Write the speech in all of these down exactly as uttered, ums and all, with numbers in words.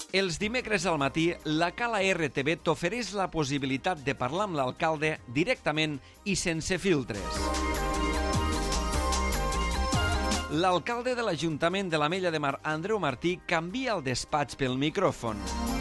Els dimecres al matí, la Cala R T V t'ofereix la possibilitat de parlar amb l'alcalde directament i sense filtres. L'alcalde de l'Ajuntament de l'Ametlla de Mar, Andreu Martí, canvia el despatx pel micròfon.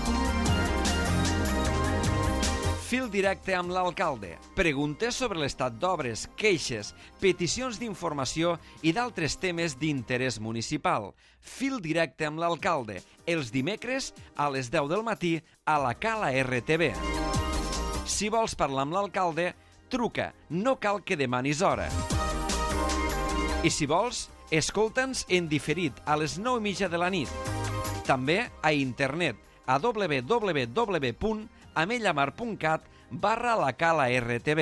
Fil directe amb l'alcalde. Preguntes sobre l'estat d'obres, queixes, peticions d'informació i d'altres temes d'interès municipal. Fil directe amb l'alcalde. Els dimecres a les deu del matí a la Cala R T V. Si vols parlar amb l'alcalde, truca. No cal que demanis hora. I si vols, escolta'ns en diferit a les nou i mitja de la nit. També a internet a w w w punt amellamar punt cat barra la Cala R T V.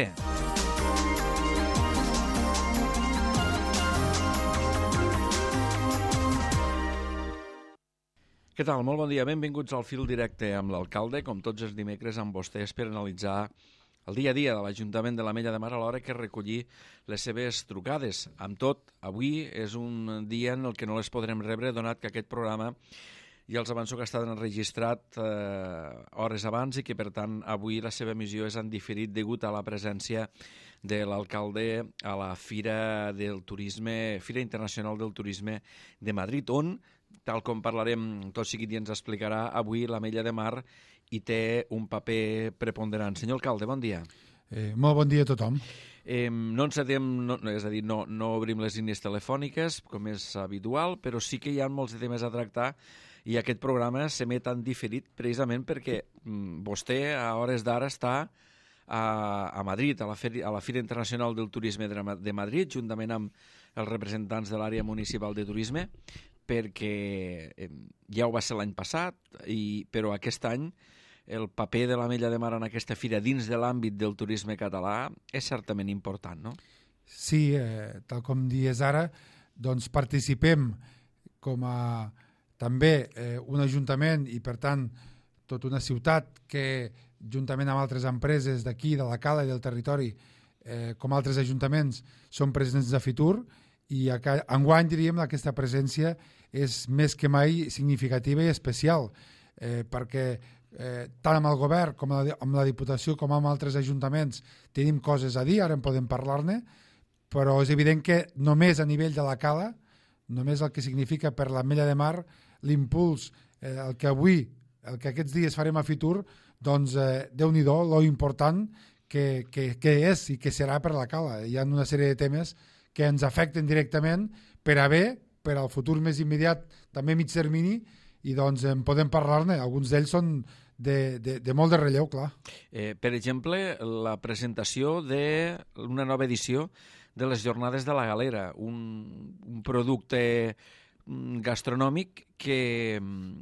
Què tal? Molt bon dia. Benvinguts al Fil Directe amb l'alcalde, com tots els dimecres amb vostès per analitzar el dia a dia de l'Ajuntament de l'Ametlla de Mar a l'hora que recollir les seves trucades. Amb tot, avui és un dia en el que no les podrem rebre, donat que aquest programa ja els avanço que ha estat enregistrat eh, hores abans i que, per tant, avui la seva emissió és en diferit degut a la presència de l'alcalde a la Fira del Turisme, Fira Internacional del Turisme de Madrid, on, tal com parlarem tot seguit i ens explicarà, avui l'Ametlla de Mar hi té un paper preponderant. Senyor alcalde, bon dia. Eh, molt bon dia a tothom. Eh, no encetem, no, és a dir, no, no obrim les línies telefòniques, com és habitual, però sí que hi ha molts temes a tractar i aquest programa s'emet en diferit precisament perquè mm, vostè a hores d'ara està a, a Madrid, a la, Feri, a la Fira Internacional del Turisme de, de Madrid, juntament amb els representants de l'àrea municipal de turisme, perquè eh, ja ho va ser l'any passat, i, però aquest any el paper de l'Ametlla de Mar en aquesta fira dins de l'àmbit del turisme català és certament important, no? Sí, eh, tal com dies ara, doncs participem com a també eh, un ajuntament i, per tant, tota una ciutat que, juntament amb altres empreses d'aquí, de la Cala i del territori, eh, com altres ajuntaments, són presents a Fitur, i enguany, diríem, aquesta presència és més que mai significativa i especial, eh, perquè eh, tant amb el govern com amb la Diputació com amb altres ajuntaments tenim coses a dir, ara en podem parlar-ne, però és evident que només a nivell de la Cala, només el que significa per l'Ametlla de Mar, l'impuls, eh, el que avui, el que aquests dies farem a Fitur, doncs eh, Déu-n'hi-do, lo important que, que, que és i que serà per la Cala. Hi ha una sèrie de temes que ens afecten directament per a bé, per al futur més immediat, també mig termini, i doncs en podem parlar-ne. Alguns d'ells són de, de, de molt de relleu, clar. Eh, per exemple, la presentació d'una nova edició de les Jornades de la Galera, un, un producte gastronòmic que,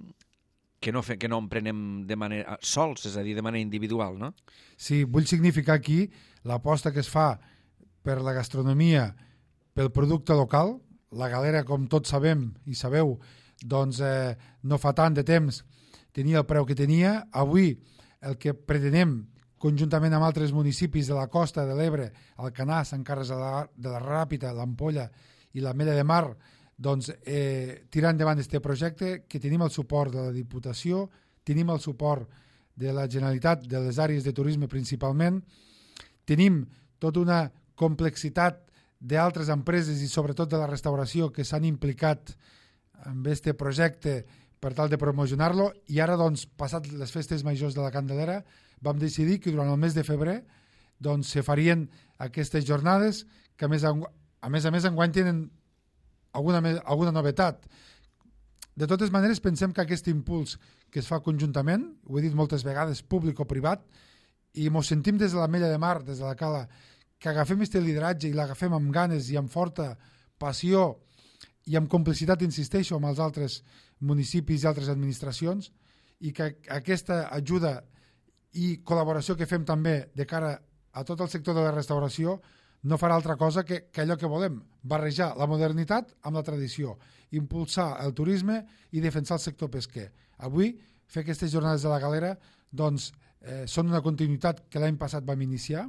que, no, fe, que no emprenem de manera sols, és a dir, de manera individual, no? Sí, vull significar aquí l'aposta que es fa per la gastronomia, pel producte local. La Galera, com tots sabem i sabeu, doncs eh, no fa tant de temps tenia el preu que tenia. Avui el que pretenem, conjuntament amb altres municipis de la costa de l'Ebre, Alcanar, Sant Carles de la, de la Ràpita, l'Ampolla i l'Ametlla de Mar, doncs eh, tirar endavant aquest projecte, que tenim el suport de la Diputació, tenim el suport de la Generalitat, de les àrees de turisme principalment, tenim tota una complexitat d'altres empreses i sobretot de la restauració que s'han implicat en aquest projecte per tal de promocionar-lo, i ara, doncs, passat les festes majors de la Candelera, vam decidir que durant el mes de febrer doncs, se farien aquestes jornades que, a més a, a més, a més enguany tenen alguna, alguna novetat. De totes maneres, pensem que aquest impuls que es fa conjuntament, ho he dit moltes vegades, públic o privat, i ens sentim des de l'Ametlla de Mar, des de la Cala, que agafem aquest lideratge i l'agafem amb ganes i amb forta passió i amb complicitat, insisteixo, amb els altres municipis i altres administracions, i que aquesta ajuda i col·laboració que fem també de cara a tot el sector de la restauració no farà altra cosa que, que allò que volem, barrejar la modernitat amb la tradició, impulsar el turisme i defensar el sector pesquer. Avui, fer aquestes jornades de la Galera doncs, eh, són una continuïtat que l'any passat vam iniciar,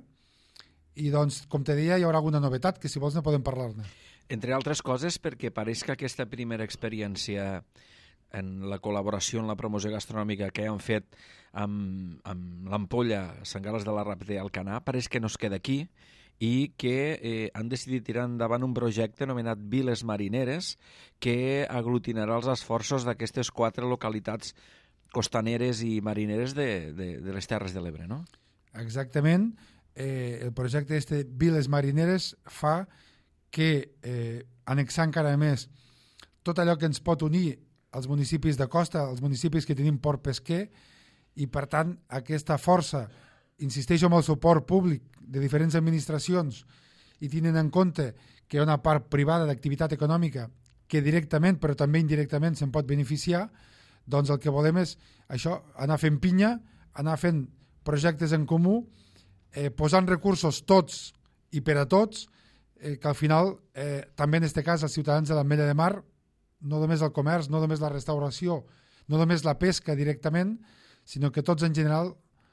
i doncs, com te deia, hi haurà alguna novetat que si vols ne podem parlar-ne. Entre altres coses perquè pareix que aquesta primera experiència en la col·laboració en la promoció gastronòmica que han fet amb, amb l'Ampolla, Sant Carles de la Ràpita i Alcanar, pareix que no es queda aquí i que eh, han decidit tirar endavant un projecte anomenat Viles Marineres que aglutinarà els esforços d'aquestes quatre localitats costaneres i marineres de, de, de les Terres de l'Ebre, no? Exactament. Eh, el projecte este Viles Marineres fa que, eh, annexar encara més tot allò que ens pot unir als municipis de costa, als municipis que tenim port pesquer, i per tant aquesta força, insisteixo amb el suport públic de diferents administracions i tenint en compte que hi ha una part privada d'activitat econòmica que directament però també indirectament se'n pot beneficiar, doncs el que volem és això, anar fent pinya, anar fent projectes en comú, eh, posant recursos tots i per a tots, eh, que al final eh, també en aquest cas els ciutadans de l'Ametlla de Mar, no només el comerç, no només la restauració, no només la pesca directament, sinó que tots en general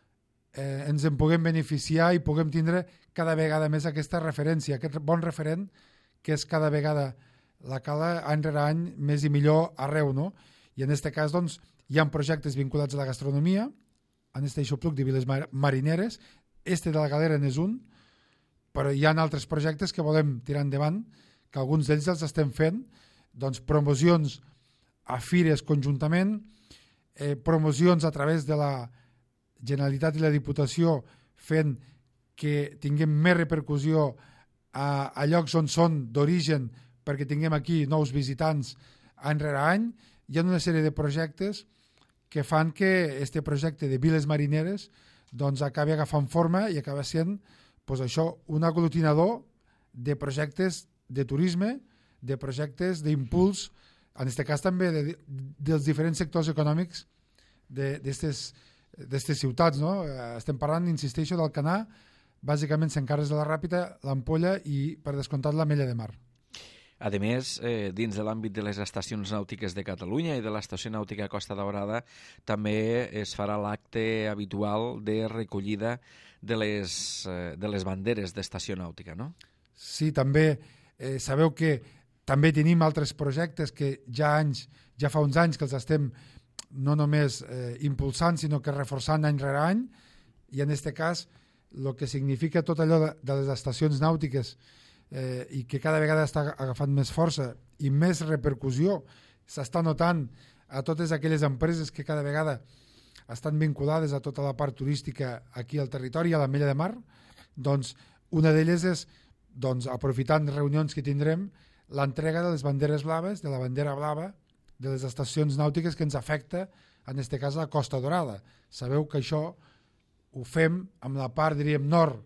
eh, ens en puguem beneficiar i puguem tindre cada vegada més aquesta referència, aquest bon referent que és cada vegada la cala any rere any més i millor arreu, no? I en aquest cas doncs, hi ha projectes vinculats a la gastronomia, en aquest aixopluc de Viles Marineres, este de la Galera n'és un, però hi ha altres projectes que volem tirar endavant, que alguns d'ells els estem fent, doncs promocions a fires conjuntament, eh, promocions a través de la Generalitat i la Diputació fent que tinguem més repercussió a, a llocs on són d'origen perquè tinguem aquí nous visitants any rere any. Hi ha una sèrie de projectes que fan que este projecte de Viles Marineres doncs acabi agafant forma i acaba sent doncs això, un aglutinador de projectes de turisme, de projectes d'impuls, en aquest cas també de, dels diferents sectors econòmics d'aquestes ciutats, no? Estem parlant, insisteixo, d'Alcanar, bàsicament Sant Carles de la Ràpita, l'Ampolla i, per descomptat, l'Ametlla de Mar. A més, eh, dins de l'àmbit de les estacions nàutiques de Catalunya i de l'estació nàutica Costa Daurada, també es farà l'acte habitual de recollida de les, eh, de les banderes d'estació nàutica, no? Sí, també eh, sabeu que també tenim altres projectes que ja anys, ja fa uns anys que els estem no només eh, impulsant, sinó que reforçant any rere any, i en aquest cas el que significa tot allò de, de les estacions nàutiques eh, i que cada vegada està agafant més força i més repercussió, s'està notant a totes aquelles empreses que cada vegada estan vinculades a tota la part turística aquí al territori, a l'Ametlla de Mar, doncs una d'elles és, doncs, aprofitant reunions que tindrem, l'entrega de les banderes blaves, de la bandera blava, de les estacions nàutiques que ens afecta, en aquest cas, la Costa Daurada. Sabeu que això ho fem amb la part, diríem, nord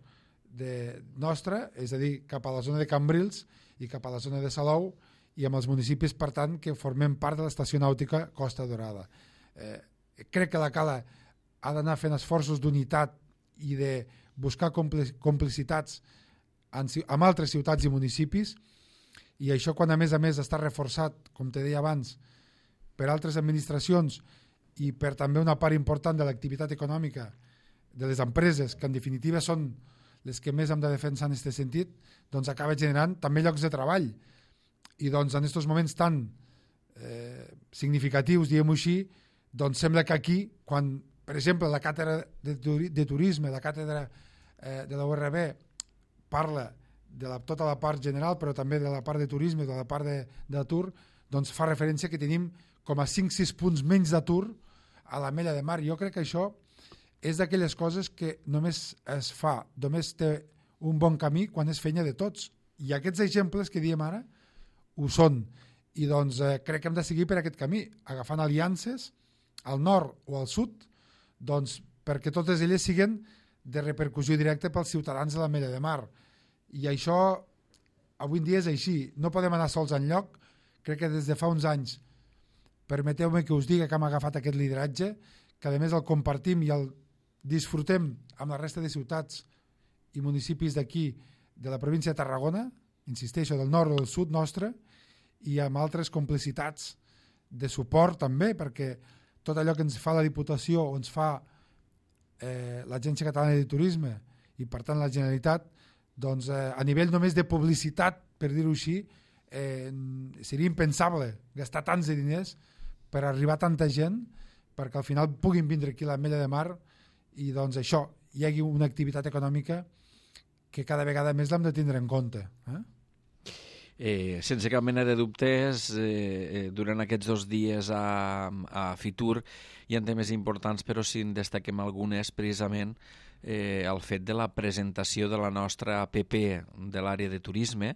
de nostra, és a dir, cap a la zona de Cambrils i cap a la zona de Salou, i amb els municipis, per tant, que formem part de l'estació nàutica Costa Daurada. Eh, crec que la Cala ha d'anar fent esforços d'unitat i de buscar complicitats amb altres ciutats i municipis, i això quan a més a més està reforçat, com te deia abans, per altres administracions i per també una part important de l'activitat econòmica de les empreses, que en definitiva són les que més hem de defensar en aquest sentit, doncs acaba generant també llocs de treball. I doncs en aquests moments tan eh, significatius, diguem-ho així, doncs sembla que aquí, quan, per exemple, la càtedra de, turi de turisme, la càtedra eh, de la U R B parla de la, tota la part general, però també de la part de turisme, de la part d'atur, doncs fa referència que tenim com a cinc sis punts menys d'atur a l'Ametlla de Mar. Jo crec que això és d'aquelles coses que només es fa, només té un bon camí quan és feina de tots. I aquests exemples que diem ara ho són. I doncs eh, crec que hem de seguir per aquest camí, agafant aliances al nord o al sud, doncs perquè totes elles siguen de repercussió directa pels ciutadans de l'Ametlla de Mar. I això avui en dia és així. No podem anar sols enlloc. Crec que des de fa uns anys, permeteu-me que us digui que hem agafat aquest lideratge, que a més el compartim i el disfrutem amb la resta de ciutats i municipis d'aquí, de la província de Tarragona, insisteixo, del nord o del sud nostre, i amb altres complicitats de suport també, perquè tot allò que ens fa la Diputació o ens fa eh, l'Agència Catalana de Turisme i per tant la Generalitat, doncs eh, a nivell només de publicitat, per dir-ho així, eh, seria impensable gastar tants de diners per arribar a tanta gent, perquè al final puguin vindre aquí a l'Ametlla de Mar i doncs això, hi hagi una activitat econòmica que cada vegada més l'hem de tindre en compte. Eh? Eh, sense cap mena de dubtes, eh, eh, durant aquests dos dies a, a Fitur hi ha temes importants, però si en destaquem algunes, precisament eh, el fet de la presentació de la nostra A P P de l'àrea de turisme.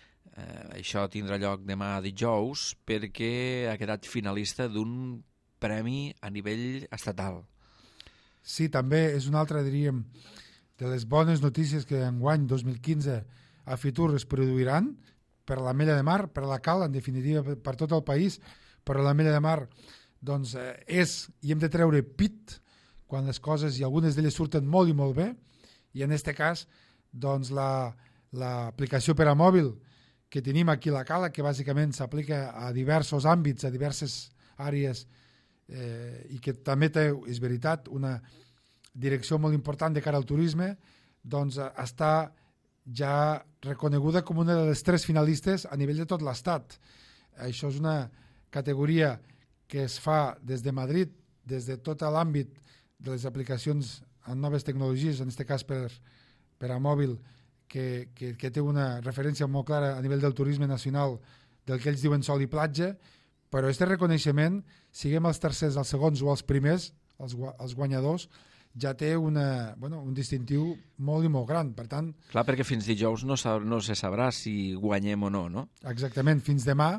Eh, això tindrà lloc demà dijous perquè ha quedat finalista d'un premi a nivell estatal. Sí, també és una altra, diríem, de les bones notícies que enguany dos mil quinze a Fitur es produiran per l'Ametlla de Mar, per la Cal, en definitiva per tot el país, però l'Ametlla de Mar doncs, eh, és, i hem de treure pit quan les coses, i algunes d'elles surten molt i molt bé, i en aquest cas doncs, l'aplicació la, per a mòbil que tenim aquí a la Cala, que bàsicament s'aplica a diversos àmbits, a diverses àrees, eh, i que també té, és veritat, una direcció molt important de cara al turisme, doncs està ja reconeguda com una de les tres finalistes a nivell de tot l'Estat. Això és una categoria que es fa des de Madrid, des de tot l'àmbit de les aplicacions en noves tecnologies, en aquest cas per, per a mòbil, que, que, que té una referència molt clara a nivell del turisme nacional del que ells diuen sol i platja, però aquest reconeixement, siguem els tercers, els segons o els primers, els, els guanyadors, ja té una, bueno, un distintiu molt i molt gran. Per tant, clar, perquè fins dijous no, sab, no se sabrà si guanyem o no, no? Exactament, fins demà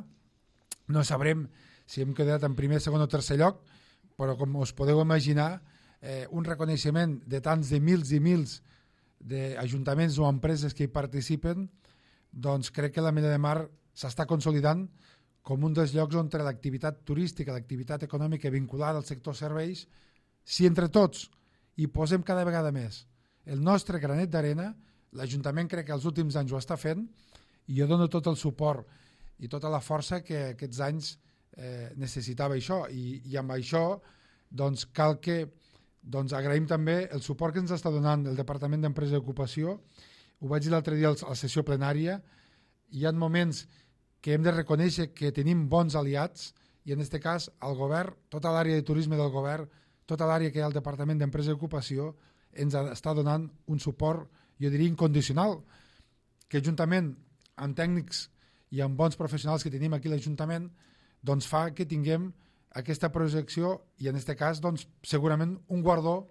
no sabrem si hem quedat en primer, segon o tercer lloc, però com us podeu imaginar, eh, un reconeixement de tants de mils i mils d'ajuntaments o empreses que hi participen, doncs crec que l'Ametlla de Mar s'està consolidant com un dels llocs on l'activitat turística, l'activitat econòmica vinculada al sector serveis, si entre tots i posem cada vegada més el nostre granet d'arena, l'Ajuntament crec que els últims anys ho està fent i jo dono tot el suport i tota la força que aquests anys eh, necessitava això i, i amb això doncs cal que doncs, agraïm també el suport que ens està donant el Departament d'Empresa i Ocupació. Ho vaig dir l'altre dia a la sessió plenària, hi ha moments que hem de reconèixer que tenim bons aliats i en aquest cas el govern, tota l'àrea de turisme del govern, tota l'àrea que hi ha al Departament d'Empresa i Ocupació ens està donant un suport, jo diria, incondicional, que juntament amb tècnics i amb bons professionals que tenim aquí a l'Ajuntament, doncs fa que tinguem aquesta projecció i en aquest cas doncs, segurament un guardó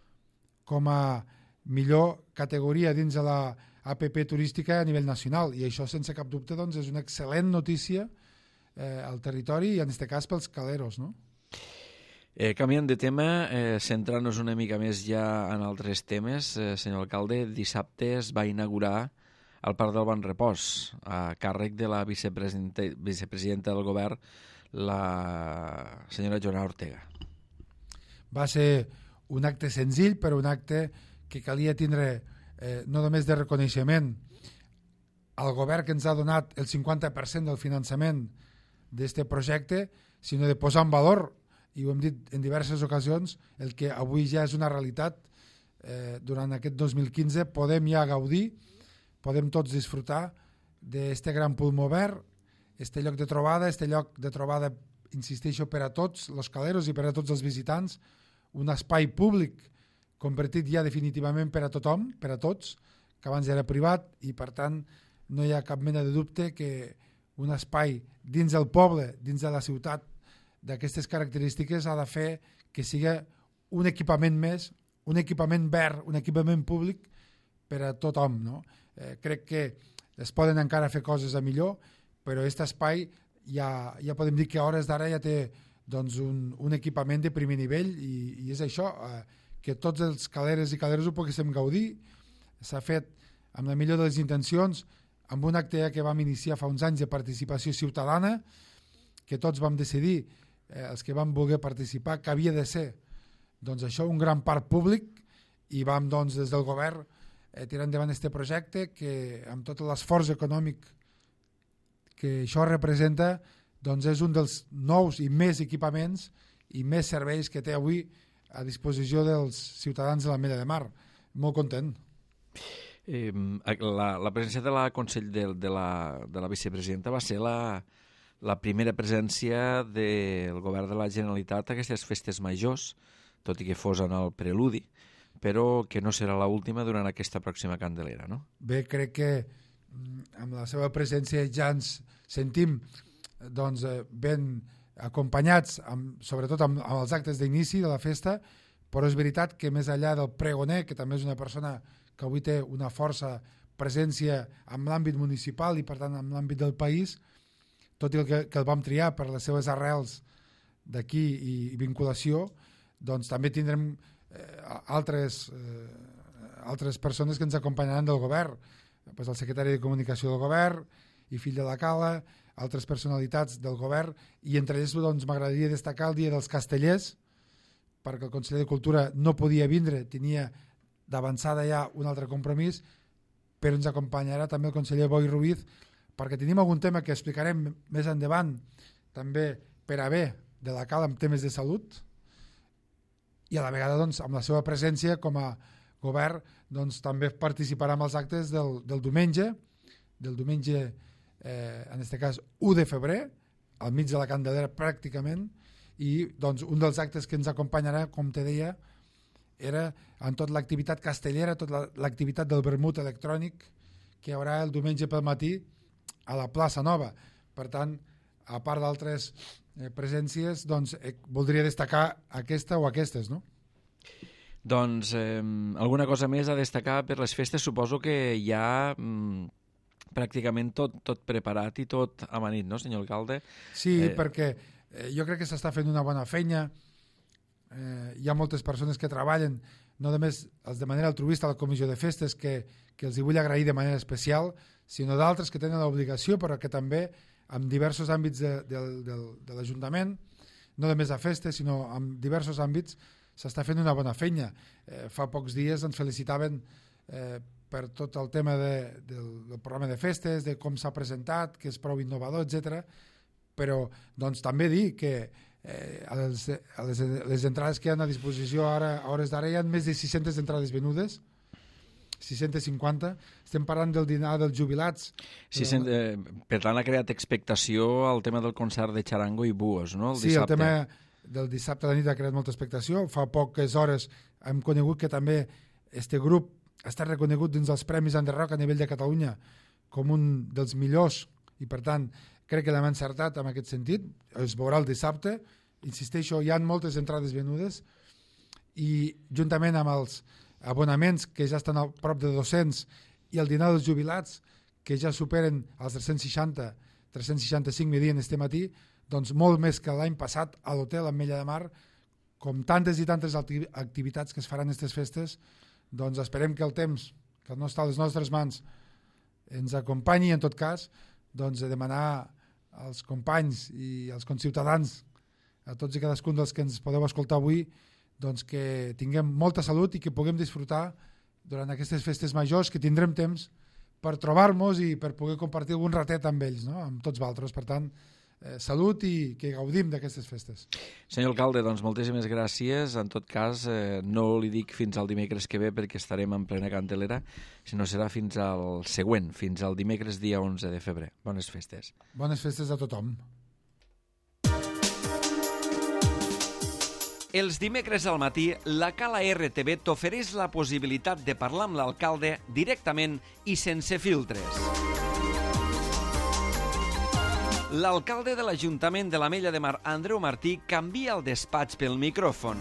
com a millor categoria dins de la A P P turística a nivell nacional i això sense cap dubte doncs, és una excel·lent notícia eh, al territori i en aquest cas pels caleros, no? Eh, canviant de tema, eh, centrant-nos una mica més ja en altres temes, eh, senyor alcalde, dissabte es va inaugurar el Parc del Bon Repòs, a càrrec de la vicepresidenta, vicepresidenta del govern, la senyora Joana Ortega. Va ser un acte senzill, però un acte que calia tindre eh, no només de reconeixement al govern que ens ha donat el cinquanta per cent del finançament d'aquest projecte, sinó de posar en valor, i ho hem dit en diverses ocasions, el que avui ja és una realitat. Eh, durant aquest dos mil quinze podem ja gaudir, podem tots disfrutar d'aquest gran pulmó verd, aquest lloc de trobada, aquest lloc de trobada, insisteixo, per a tots els caleros i per a tots els visitants, un espai públic convertit ja definitivament per a tothom, per a tots, que abans era privat i per tant no hi ha cap mena de dubte que un espai dins del poble, dins de la ciutat, d'aquestes característiques ha de fer que sigui un equipament més, un equipament verd, un equipament públic per a tothom. No? Eh, crec que es poden encara fer coses a millor, però aquest espai ja, ja podem dir que a hores d'ara ja té doncs, un, un equipament de primer nivell i, i és això, eh, que tots els caleres i caleres ho poguéssim gaudir. S'ha fet amb la millor de les intencions, amb un acte que vam iniciar fa uns anys de participació ciutadana, que tots vam decidir, eh, els que vam voler participar, que havia de ser doncs això, un gran parc públic i vam doncs, des del govern eh, tirar endavant aquest projecte que amb tot l'esforç econòmic que això representa doncs és un dels nous i més equipaments i més serveis que té avui a disposició dels ciutadans de l'Ametlla de Mar. Molt content. Eh, la, la presència de la Consell de, de, la, de la vicepresidenta va ser la, la primera presència del govern de la Generalitat a aquestes festes majors, tot i que fos en el preludi, però que no serà l'última durant aquesta pròxima Candelera, no? Bé, crec que amb la seva presència ja ens sentim doncs, ben acompanyats, amb, sobretot amb, amb els actes d'inici de la festa, però és veritat que més enllà del pregoner, que també és una persona que avui té una força presència en l'àmbit municipal i per tant en l'àmbit del país, tot i el que, que el vam triar per les seves arrels d'aquí i, i vinculació, doncs també tindrem eh, altres, eh, altres persones que ens acompanyaran del govern, pues el secretari de Comunicació del govern i fill de la Cala, altres personalitats del govern, i entre ells doncs, m'agradaria destacar el Dia dels Castellers, perquè el conseller de Cultura no podia vindre, tenia d'avançada ja un altre compromís, però ens acompanyarà també el conseller Boi Ruiz, perquè tenim algun tema que explicarem més endavant, també per a bé de la Cala amb temes de salut, i a la vegada doncs, amb la seva presència com a govern doncs, també participarà en els actes del, del diumenge, del diumenge, eh, en aquest cas, u de febrer, al mig de la Candelera pràcticament, i doncs, un dels actes que ens acompanyarà, com te deia, era en tot l'activitat castellera, tota l'activitat del vermut electrònic que hi haurà el diumenge pel matí a la plaça Nova. Per tant, a part d'altres eh, presències, doncs, eh, voldria destacar aquesta o aquestes, no? Doncs eh, alguna cosa més a destacar per les festes? Suposo que hi ha mm, pràcticament tot, tot preparat i tot amanit, no, senyor alcalde? Sí, eh... perquè eh, jo crec que s'està fent una bona feina. Eh, hi ha moltes persones que treballen, no només els de manera altruista a la comissió de festes, que, que els hi vull agrair de manera especial, sinó d'altres que tenen l'obligació, però que també en diversos àmbits de, de, de, de l'Ajuntament, no només a festes, sinó en diversos àmbits, s'està fent una bona feina. Eh, fa pocs dies ens felicitaven eh, per tot el tema de, del, del programa de festes, de com s'ha presentat, que és prou innovador, etcètera. Però doncs, també dir que eh, a, les, a les, les entrades que hi ha a disposició ara, a hores d'ara hi ha més de sis-centes entrades venudes, sis-cents cinquanta, estem parlant del dinar dels jubilats. Sí, però... eh, per tant ha creat expectació al tema del concert de Charango i Buos, no? El sí, dissabte. El tema del dissabte a la nit ha creat molta expectació. Fa poques hores hem conegut que també este grup ha estat reconegut dins dels Premis Enderroc a nivell de Catalunya com un dels millors, i per tant crec que l'hem encertat en aquest sentit. Es veurà el dissabte. Insisteixo, hi ha moltes entrades venudes i juntament amb els abonaments que ja estan a prop de dos-cents i el dinar dels jubilats que ja superen els tres-cents seixanta, tres-cents seixanta-cinc me diuen este matí, doncs molt més que l'any passat a l'hotel Ametlla de Mar, com tantes i tantes activitats que es faran aquestes festes, doncs esperem que el temps que no està a les nostres mans ens acompanyi, en tot cas doncs a demanar als companys i als conciutadans, a tots i cadascun dels que ens podeu escoltar avui, doncs que tinguem molta salut i que puguem disfrutar durant aquestes festes majors, que tindrem temps per trobar-nos i per poder compartir algun ratet amb ells, no? Amb tots vosaltres. Per tant, eh, salut i que gaudim d'aquestes festes. Senyor alcalde, doncs moltíssimes gràcies. En tot cas, eh, no li dic fins al dimecres que ve perquè estarem en plena Candelera, sinó serà fins al següent, fins al dimecres dia onze de febrer. Bones festes. Bones festes a tothom. Els dimecres al matí, la Cala R T V t'ofereix la possibilitat de parlar amb l'alcalde directament i sense filtres. L'alcalde de l'Ajuntament de l'Ametlla de Mar, Andreu Martí, canvia el despatx pel micròfon.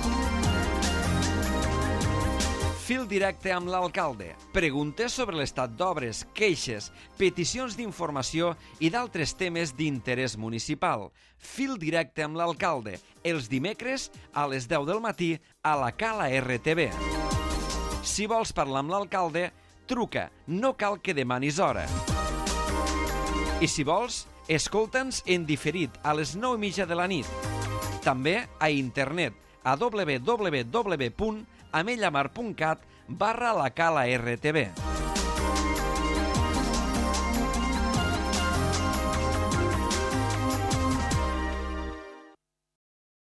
Fil directe amb l'alcalde. Preguntes sobre l'estat d'obres, queixes, peticions d'informació i d'altres temes d'interès municipal. Fil directe amb l'alcalde. Els dimecres a les deu del matí a la Cala R T V. Si vols parlar amb l'alcalde, truca. No cal que demanis hora. I si vols, escolta'ns en diferit a les nou i mitja de la nit. També a internet a w w w punt amellamar punt cat barra la Cala R T V.